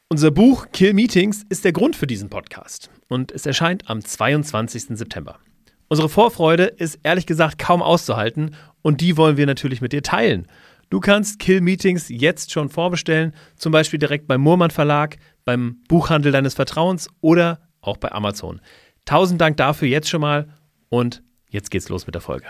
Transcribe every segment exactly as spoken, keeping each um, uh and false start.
Unser Buch Kill Meetings ist der Grund für diesen Podcast und es erscheint am zweiundzwanzigsten September. Unsere Vorfreude ist ehrlich gesagt kaum auszuhalten und die wollen wir natürlich mit dir teilen. Du kannst Kill Meetings jetzt schon vorbestellen, zum Beispiel direkt beim Murmann Verlag, beim Buchhandel deines Vertrauens oder auch bei Amazon. Tausend Dank dafür jetzt schon mal und jetzt geht's los mit der Folge.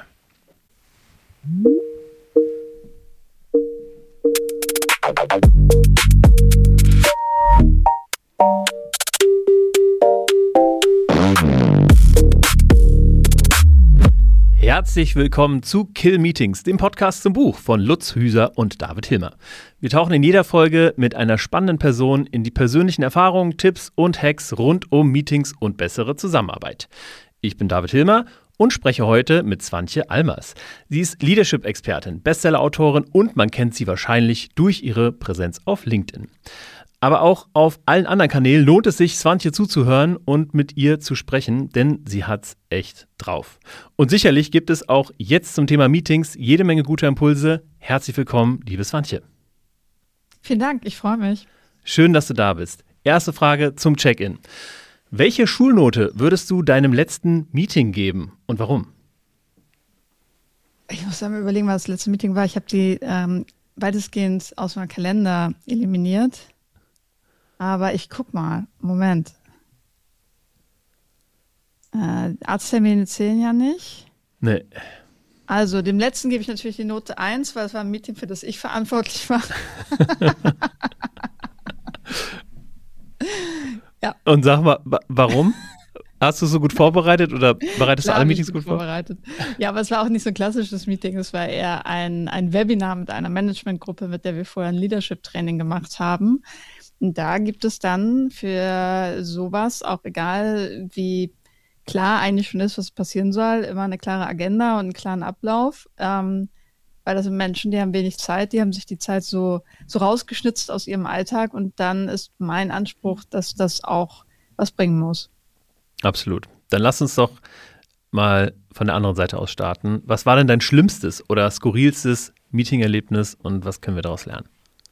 Herzlich willkommen zu Kill Meetings, dem Podcast zum Buch von Lutz Hüser und David Hilmer. Wir tauchen in jeder Folge mit einer spannenden Person in die persönlichen Erfahrungen, Tipps und Hacks rund um Meetings und bessere Zusammenarbeit. Ich bin David Hilmer und spreche heute mit Swantje Almers. Sie ist Leadership-Expertin, Bestseller-Autorin und man kennt sie wahrscheinlich durch ihre Präsenz auf LinkedIn. Aber auch auf allen anderen Kanälen lohnt es sich, Swantje zuzuhören und mit ihr zu sprechen, denn sie hat's echt drauf. Und sicherlich gibt es auch jetzt zum Thema Meetings jede Menge guter Impulse. Herzlich willkommen, liebe Swantje. Vielen Dank, ich freue mich. Schön, dass du da bist. Erste Frage zum Check-in. Welche Schulnote würdest du deinem letzten Meeting geben und warum? Ich muss einmal überlegen, was das letzte Meeting war. Ich habe die ähm, weitestgehend aus meinem Kalender eliminiert. Aber ich guck mal, Moment. Äh, Arzttermine zählen ja nicht. Nee. Also dem letzten gebe ich natürlich die Note eins, weil es war ein Meeting, für das ich verantwortlich war. Ja. Und sag mal, warum? Hast du so gut vorbereitet oder bereitest Klar, du alle Meetings gut gut vor? vorbereitet? Ja, aber es war auch nicht so ein klassisches Meeting. Es war eher ein, ein Webinar mit einer Managementgruppe, mit der wir vorher ein Leadership-Training gemacht haben. Und da gibt es dann für sowas, auch egal wie klar eigentlich schon ist, was passieren soll, immer eine klare Agenda und einen klaren Ablauf. Ähm, weil das sind Menschen, die haben wenig Zeit, die haben sich die Zeit so, so rausgeschnitzt aus ihrem Alltag. Und dann ist mein Anspruch, dass das auch was bringen muss. Absolut. Dann lass uns doch mal von der anderen Seite aus starten. Was war denn dein schlimmstes oder skurrilstes Meeting-Erlebnis und was können wir daraus lernen?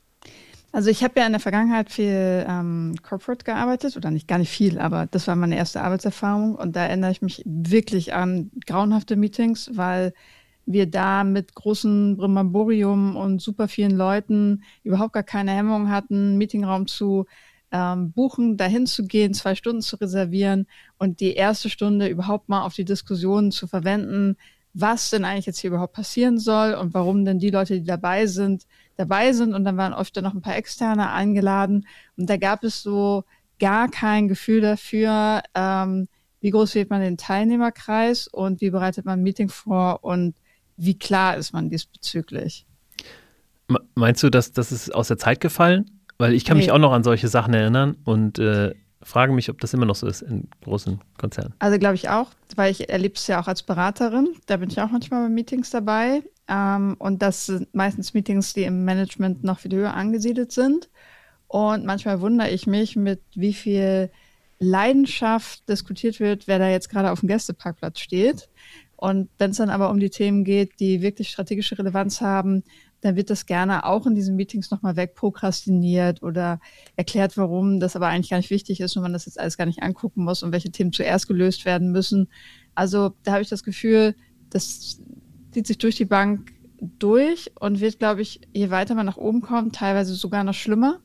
Also ich habe ja in der Vergangenheit viel ähm, Corporate gearbeitet, oder nicht gar nicht viel, aber das war meine erste Arbeitserfahrung und da erinnere ich mich wirklich an grauenhafte Meetings, weil wir da mit großem Brimborium und super vielen Leuten überhaupt gar keine Hemmung hatten, einen Meetingraum zu ähm, buchen, dahin zu gehen, zwei Stunden zu reservieren und die erste Stunde überhaupt mal auf die Diskussion zu verwenden, was denn eigentlich jetzt hier überhaupt passieren soll und warum denn die Leute, die dabei sind, dabei sind. Und dann waren öfter noch ein paar Externe eingeladen. Und da gab es so gar kein Gefühl dafür, ähm, wie groß wählt man den Teilnehmerkreis und wie bereitet man ein Meeting vor und wie klar ist man diesbezüglich. Meinst du, dass das ist aus der Zeit gefallen? Weil ich kann nee. mich auch noch an solche Sachen erinnern und äh, frage mich, ob das immer noch so ist in großen Konzernen. Also glaube ich auch, weil ich erlebe es ja auch als Beraterin. Da bin ich auch manchmal bei Meetings dabei. Ähm, und das sind meistens Meetings, die im Management noch viel höher angesiedelt sind. Und manchmal wundere ich mich, mit wie viel Leidenschaft diskutiert wird, wer da jetzt gerade auf dem Gästeparkplatz steht. Und wenn es dann aber um die Themen geht, die wirklich strategische Relevanz haben, dann wird das gerne auch in diesen Meetings nochmal wegprokrastiniert oder erklärt, warum das aber eigentlich gar nicht wichtig ist und man das jetzt alles gar nicht angucken muss und welche Themen zuerst gelöst werden müssen. Also da habe ich das Gefühl, das zieht sich durch die Bank durch und wird, glaube ich, je weiter man nach oben kommt, teilweise sogar noch schlimmer,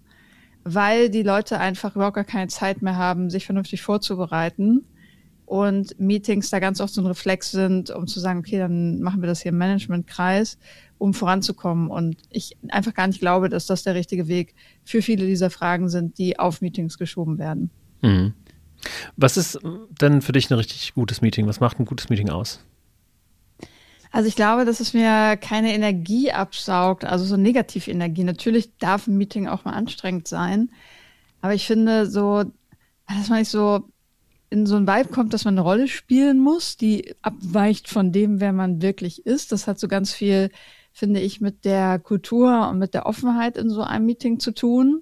weil die Leute einfach überhaupt gar keine Zeit mehr haben, sich vernünftig vorzubereiten. Und Meetings da ganz oft so ein Reflex sind, um zu sagen, okay, dann machen wir das hier im Managementkreis, um voranzukommen. Und ich einfach gar nicht glaube, dass das der richtige Weg für viele dieser Fragen sind, die auf Meetings geschoben werden. Mhm. Was ist denn für dich ein richtig gutes Meeting? Was macht ein gutes Meeting aus? Also ich glaube, dass es mir keine Energie absaugt, also so Negativenergie. Natürlich darf ein Meeting auch mal anstrengend sein, aber ich finde so, dass man nicht so in so ein Vibe kommt, dass man eine Rolle spielen muss, die abweicht von dem, wer man wirklich ist. Das hat so ganz viel, finde ich, mit der Kultur und mit der Offenheit in so einem Meeting zu tun.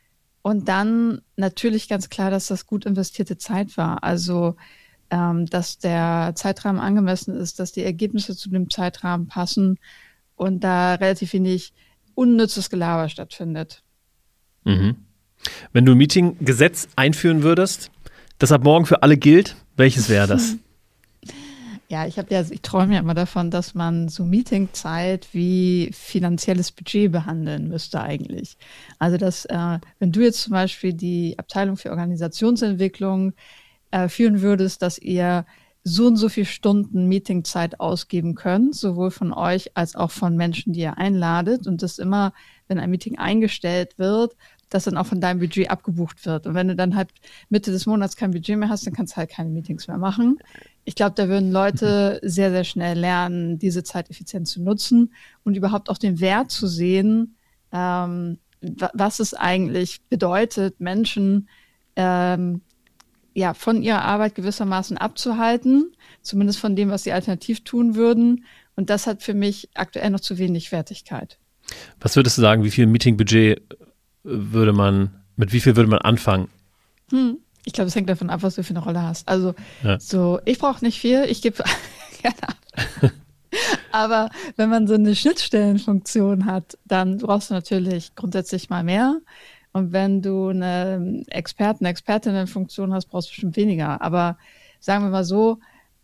Und dann natürlich ganz klar, dass das gut investierte Zeit war. Also, ähm, dass der Zeitrahmen angemessen ist, dass die Ergebnisse zu dem Zeitrahmen passen und da relativ wenig unnützes Gelaber stattfindet. Mhm. Wenn du ein Meeting-Gesetz einführen würdest, das ab morgen für alle gilt, welches wäre das? Ja, ich habe ja, ich träume ja immer davon, dass man so Meetingzeit wie finanzielles Budget behandeln müsste eigentlich. Also dass, äh, wenn du jetzt zum Beispiel die Abteilung für Organisationsentwicklung äh, führen würdest, dass ihr so und so viele Stunden Meetingzeit ausgeben könnt, sowohl von euch als auch von Menschen, die ihr einladet, und das immer, wenn ein Meeting eingestellt wird, dass dann auch von deinem Budget abgebucht wird. Und wenn du dann halt Mitte des Monats kein Budget mehr hast, dann kannst du halt keine Meetings mehr machen. Ich glaube, da würden Leute sehr, sehr schnell lernen, diese Zeit effizient zu nutzen und überhaupt auch den Wert zu sehen, ähm, was es eigentlich bedeutet, Menschen ähm, ja, von ihrer Arbeit gewissermaßen abzuhalten, zumindest von dem, was sie alternativ tun würden. Und das hat für mich aktuell noch zu wenig Wertigkeit. Was würdest du sagen, wie viel Meetingbudget würde man, mit wie viel würde man anfangen? Hm. Ich glaube, es hängt davon ab, was du für eine Rolle hast. Also ja. so, ich brauche nicht viel, ich gebe gerne ab. Aber wenn man so eine Schnittstellenfunktion hat, dann brauchst du natürlich grundsätzlich mal mehr. Und wenn du eine Experten-, Expertinnenfunktion hast, brauchst du bestimmt weniger. Aber sagen wir mal so,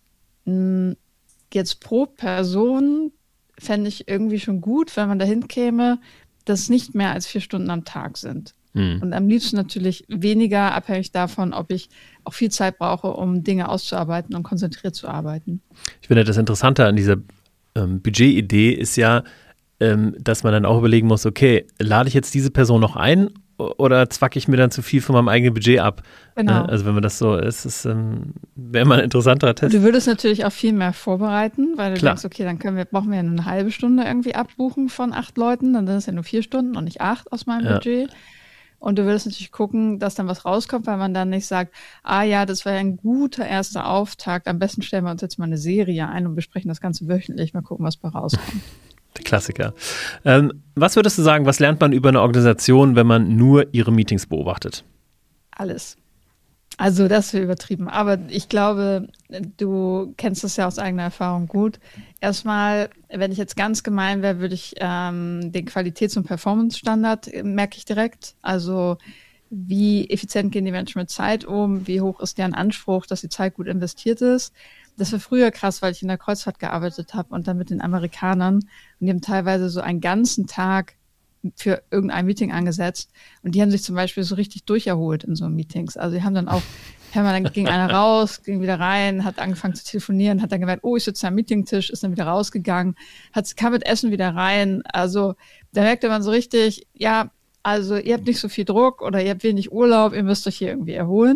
jetzt pro Person fände ich irgendwie schon gut, wenn man dahin käme, dass es nicht mehr als vier Stunden am Tag sind. Mhm. Und am liebsten natürlich weniger, abhängig davon, ob ich auch viel Zeit brauche, um Dinge auszuarbeiten und konzentriert zu arbeiten. Ich finde, das Interessante an dieser ähm, Budgetidee ist ja, ähm, dass man dann auch überlegen muss, okay, lade ich jetzt diese Person noch ein oder zwacke ich mir dann zu viel von meinem eigenen Budget ab? Genau. Also wenn man das so ist, ist ähm, wäre mal ein interessanter Test. Du würdest natürlich auch viel mehr vorbereiten, weil du Klar. denkst, okay, dann können wir, brauchen wir ja nur eine halbe Stunde irgendwie abbuchen von acht Leuten, dann sind es ja nur vier Stunden und nicht acht aus meinem Ja. Budget. Und du würdest natürlich gucken, dass dann was rauskommt, weil man dann nicht sagt, ah ja, das war ja ein guter erster Auftakt, am besten stellen wir uns jetzt mal eine Serie ein und besprechen das Ganze wöchentlich, mal gucken, was bei rauskommt. Der Klassiker. Ähm, was würdest du sagen, was lernt man über eine Organisation, wenn man nur ihre Meetings beobachtet? Alles. Also das wäre übertrieben. Aber ich glaube, du kennst das ja aus eigener Erfahrung gut. Erstmal, wenn ich jetzt ganz gemein wäre, würde ich ähm, den Qualitäts- und Performance-Standard äh, merke ich direkt. Also wie effizient gehen die Menschen mit Zeit um? Wie hoch ist deren Anspruch, dass die Zeit gut investiert ist? Das war früher krass, weil ich in der Kreuzfahrt gearbeitet habe und dann mit den Amerikanern. Und die haben teilweise so einen ganzen Tag für irgendein Meeting angesetzt. Und die haben sich zum Beispiel so richtig durcherholt in so Meetings. Also die haben dann auch, dann ging einer raus, ging wieder rein, hat angefangen zu telefonieren, hat dann gemerkt, oh, ich sitze am Meetingtisch, ist dann wieder rausgegangen, hat, kam mit Essen wieder rein. Also da merkte man so richtig, ja, also ihr habt nicht so viel Druck oder ihr habt wenig Urlaub, ihr müsst euch hier irgendwie erholen.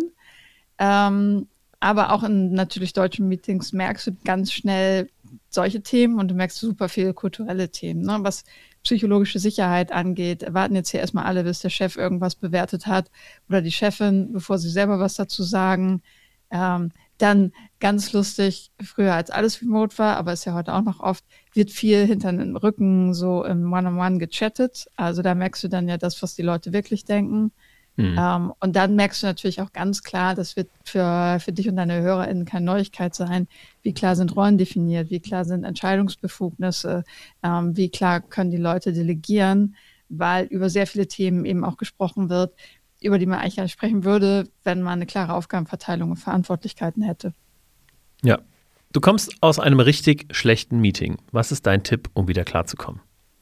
Ähm, aber auch in natürlich deutschen Meetings merkst du ganz schnell solche Themen und du merkst super viele kulturelle Themen, ne? Was psychologische Sicherheit angeht. Warten jetzt hier erstmal alle, bis der Chef irgendwas bewertet hat oder die Chefin, bevor sie selber was dazu sagen. Ähm, dann ganz lustig, früher als alles remote war, aber ist ja heute auch noch oft, wird viel hinter den Rücken so im One-on-One gechattet. Also da merkst du dann ja das, was die Leute wirklich denken. Mhm. Ähm, und dann merkst du natürlich auch ganz klar, das wird für, für dich und deine HörerInnen keine Neuigkeit sein, wie klar sind Rollen definiert, wie klar sind Entscheidungsbefugnisse, ähm, wie klar können die Leute delegieren, weil über sehr viele Themen eben auch gesprochen wird, über die man eigentlich gar nicht sprechen würde, wenn man eine klare Aufgabenverteilung und Verantwortlichkeiten hätte. Ja, du kommst aus einem richtig schlechten Meeting. Was ist dein Tipp, um wieder klarzukommen?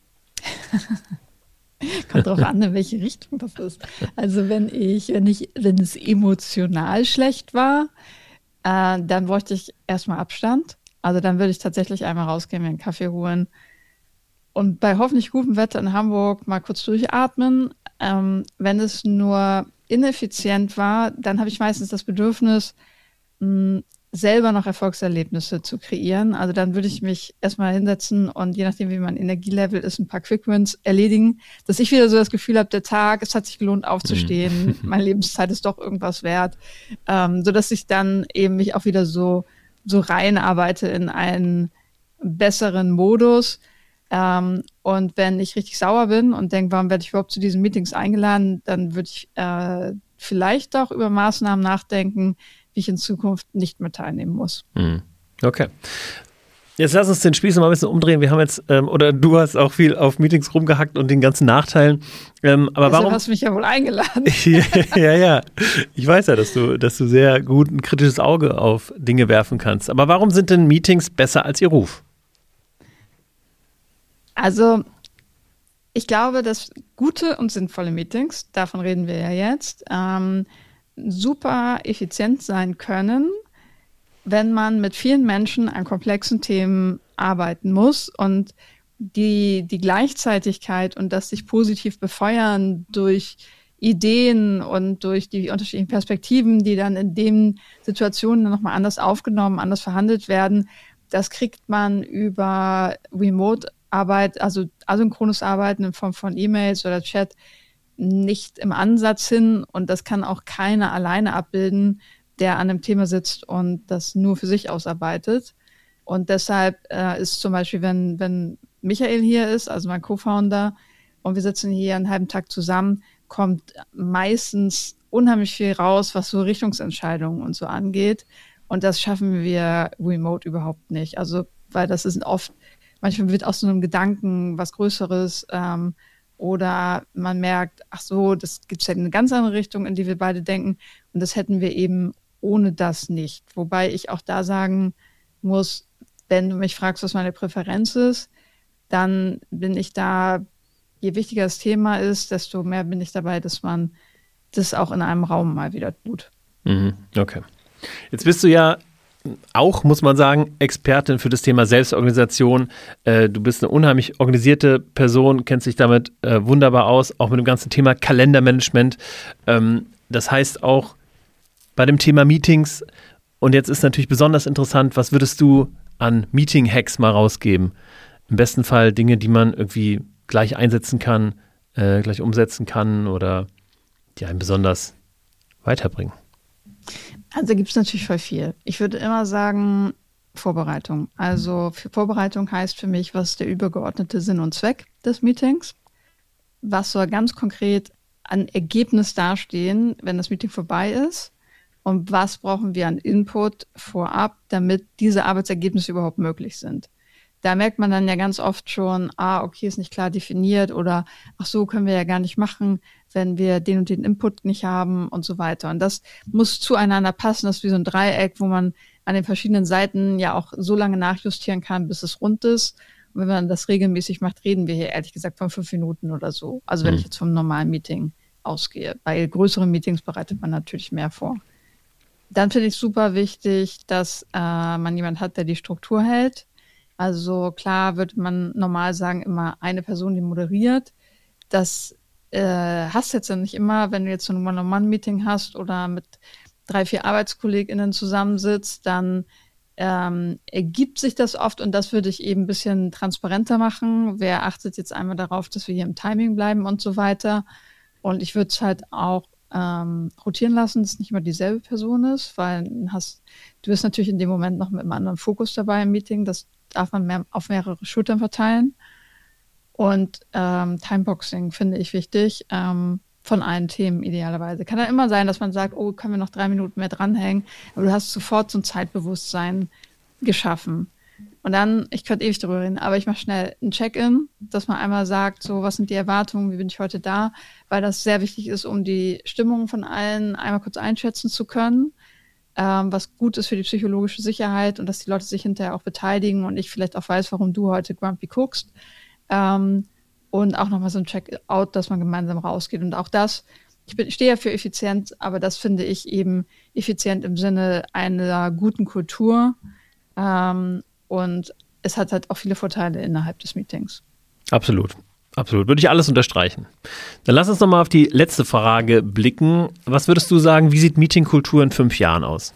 Kommt drauf an, in welche Richtung das ist. Also wenn ich, wenn ich, wenn es emotional schlecht war, äh, dann bräuchte ich erstmal Abstand. Also dann würde ich tatsächlich einmal rausgehen, mir einen Kaffee holen und bei hoffentlich gutem Wetter in Hamburg mal kurz durchatmen. Ähm, wenn es nur ineffizient war, dann habe ich meistens das Bedürfnis, mh, selber noch Erfolgserlebnisse zu kreieren. Also dann würde ich mich erstmal hinsetzen und je nachdem, wie mein Energielevel ist, ein paar Quick-Wins erledigen, dass ich wieder so das Gefühl habe, der Tag, es hat sich gelohnt aufzustehen, meine Lebenszeit ist doch irgendwas wert, ähm, sodass ich dann eben mich auch wieder so, so reinarbeite in einen besseren Modus. Ähm, und wenn ich richtig sauer bin und denke, warum werde ich überhaupt zu diesen Meetings eingeladen, dann würde ich äh, vielleicht auch über Maßnahmen nachdenken, wie ich in Zukunft nicht mehr teilnehmen muss. Okay. Jetzt lass uns den Spieß mal ein bisschen umdrehen. Wir haben jetzt, ähm, oder du hast auch viel auf Meetings rumgehackt und den ganzen Nachteilen. Ähm, aber Deshalb warum? hast du mich ja wohl eingeladen. ja, ja. Ich weiß ja, dass du, dass du sehr gut ein kritisches Auge auf Dinge werfen kannst. Aber warum sind denn Meetings besser als ihr Ruf? Also, ich glaube, dass gute und sinnvolle Meetings, davon reden wir ja jetzt, ähm, super effizient sein können, wenn man mit vielen Menschen an komplexen Themen arbeiten muss und die, die Gleichzeitigkeit und das sich positiv befeuern durch Ideen und durch die unterschiedlichen Perspektiven, die dann in den Situationen dann nochmal anders aufgenommen, anders verhandelt werden, das kriegt man über Remote-Arbeit, also asynchrones Arbeiten in Form von E-Mails oder Chat nicht im Ansatz hin, und das kann auch keiner alleine abbilden, der an einem Thema sitzt und das nur für sich ausarbeitet. Und deshalb äh, ist zum Beispiel, wenn, wenn Michael hier ist, also mein Co-Founder, und wir sitzen hier einen halben Tag zusammen, kommt meistens unheimlich viel raus, was so Richtungsentscheidungen und so angeht. Und das schaffen wir remote überhaupt nicht. Also, weil das ist oft, manchmal wird aus so einem Gedanken was Größeres, ähm, oder man merkt, ach so, das gibt es ja in eine ganz andere Richtung, in die wir beide denken. Und das hätten wir eben ohne das nicht. Wobei ich auch da sagen muss, wenn du mich fragst, was meine Präferenz ist, dann bin ich da, je wichtiger das Thema ist, desto mehr bin ich dabei, dass man das auch in einem Raum mal wieder tut. Mhm, okay. Jetzt bist du ja auch, muss man sagen, Expertin für das Thema Selbstorganisation. Äh, du bist eine unheimlich organisierte Person, kennst dich damit äh, wunderbar aus, auch mit dem ganzen Thema Kalendermanagement. Ähm, das heißt auch bei dem Thema Meetings, und jetzt ist natürlich besonders interessant, was würdest du an Meeting-Hacks mal rausgeben? Im besten Fall Dinge, die man irgendwie gleich einsetzen kann, äh, gleich umsetzen kann oder die einen besonders weiterbringen. Also gibt es natürlich voll viel. Ich würde immer sagen, Vorbereitung. Also für Vorbereitung heißt für mich, was ist der übergeordnete Sinn und Zweck des Meetings? Was soll ganz konkret an Ergebnis dastehen, wenn das Meeting vorbei ist? Und was brauchen wir an Input vorab, damit diese Arbeitsergebnisse überhaupt möglich sind? Da merkt man dann ja ganz oft schon, ah, okay, ist nicht klar definiert, oder ach so, können wir ja gar nicht machen, wenn wir den und den Input nicht haben und so weiter. Und das muss zueinander passen. Das ist wie so ein Dreieck, wo man an den verschiedenen Seiten ja auch so lange nachjustieren kann, bis es rund ist. Und wenn man das regelmäßig macht, reden wir hier ehrlich gesagt von fünf Minuten oder so. Also wenn mhm. ich jetzt vom normalen Meeting ausgehe. Bei größeren Meetings bereitet man natürlich mehr vor. Dann finde ich super wichtig, dass äh, man jemand hat, der die Struktur hält. Also klar würde man normal sagen, immer eine Person, die moderiert. Das äh, hast du jetzt ja nicht immer, wenn du jetzt so ein One-on-One-Meeting hast oder mit drei, vier ArbeitskollegInnen zusammensitzt, dann ähm, ergibt sich das oft, und das würde ich eben ein bisschen transparenter machen. Wer achtet jetzt einmal darauf, dass wir hier im Timing bleiben und so weiter. Und ich würde es halt auch ähm, rotieren lassen, dass es nicht immer dieselbe Person ist, weil hast, du bist natürlich in dem Moment noch mit einem anderen Fokus dabei im Meeting. Das darf man mehr auf mehrere Schultern verteilen. Und ähm, Timeboxing finde ich wichtig, ähm, von allen Themen idealerweise. Kann dann immer sein, dass man sagt, oh, können wir noch drei Minuten mehr dranhängen, aber du hast sofort so ein Zeitbewusstsein geschaffen. Und dann, ich könnte ewig darüber reden, aber ich mache schnell ein Check-in, dass man einmal sagt, so, was sind die Erwartungen, wie bin ich heute da, weil das sehr wichtig ist, um die Stimmung von allen einmal kurz einschätzen zu können, ähm, was gut ist für die psychologische Sicherheit und dass die Leute sich hinterher auch beteiligen und ich vielleicht auch weiß, warum du heute grumpy guckst. Ähm, und auch nochmal so ein Check-out, dass man gemeinsam rausgeht. Und auch das, ich, bin, ich stehe ja für effizient, aber das finde ich eben effizient im Sinne einer guten Kultur. Ähm, und es hat halt auch viele Vorteile innerhalb des Meetings. Absolut. Absolut. Würde ich alles unterstreichen. Dann lass uns nochmal auf die letzte Frage blicken. Was würdest du sagen, wie sieht Meetingkultur in fünf Jahren aus?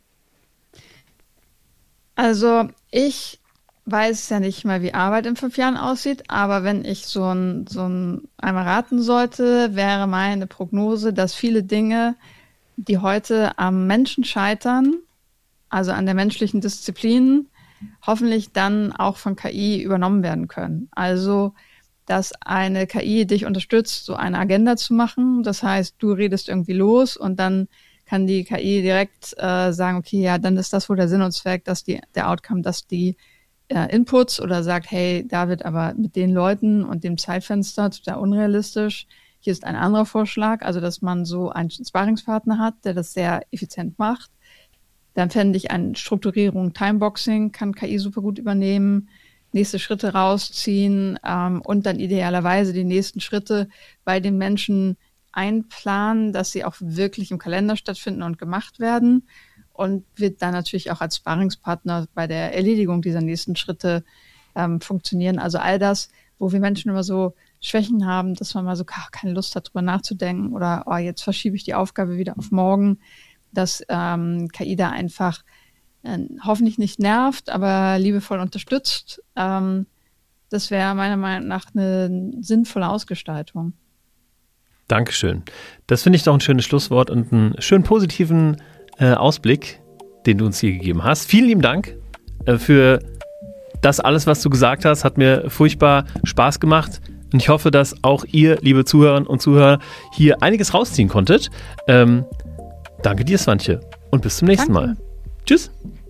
Also ich weiß ja nicht mal, wie Arbeit in fünf Jahren aussieht, aber wenn ich so ein, so ein einmal raten sollte, wäre meine Prognose, dass viele Dinge, die heute am Menschen scheitern, also an der menschlichen Disziplin, hoffentlich dann auch von K I übernommen werden können. Also, dass eine K I dich unterstützt, so eine Agenda zu machen. Das heißt, du redest irgendwie los und dann kann die K I direkt äh, sagen, okay, ja, dann ist das wohl der Sinn und Zweck, dass die, der Outcome, dass die äh, Inputs oder sagt, hey David, aber mit den Leuten und dem Zeitfenster total unrealistisch. Hier ist ein anderer Vorschlag, also dass man so einen Sparringspartner hat, der das sehr effizient macht. Dann fände ich eine Strukturierung, Timeboxing kann K I super gut übernehmen, nächste Schritte rausziehen ähm, und dann idealerweise die nächsten Schritte bei den Menschen einplanen, dass sie auch wirklich im Kalender stattfinden und gemacht werden und wird dann natürlich auch als Sparringspartner bei der Erledigung dieser nächsten Schritte ähm, funktionieren. Also all das, wo wir Menschen immer so Schwächen haben, dass man mal so ach, keine Lust hat, drüber nachzudenken oder oh, jetzt verschiebe ich die Aufgabe wieder auf morgen, dass ähm, K I da einfach äh, hoffentlich nicht nervt, aber liebevoll unterstützt. Ähm, das wäre meiner Meinung nach eine sinnvolle Ausgestaltung. Dankeschön. Das finde ich doch ein schönes Schlusswort und einen schönen positiven äh, Ausblick, den du uns hier gegeben hast. Vielen lieben Dank äh, für das alles, was du gesagt hast. Hat mir furchtbar Spaß gemacht. Und ich hoffe, dass auch ihr, liebe Zuhörerinnen und Zuhörer, hier einiges rausziehen konntet. Ähm, Danke dir, Swantje. Und bis zum nächsten Danke. Mal. Tschüss.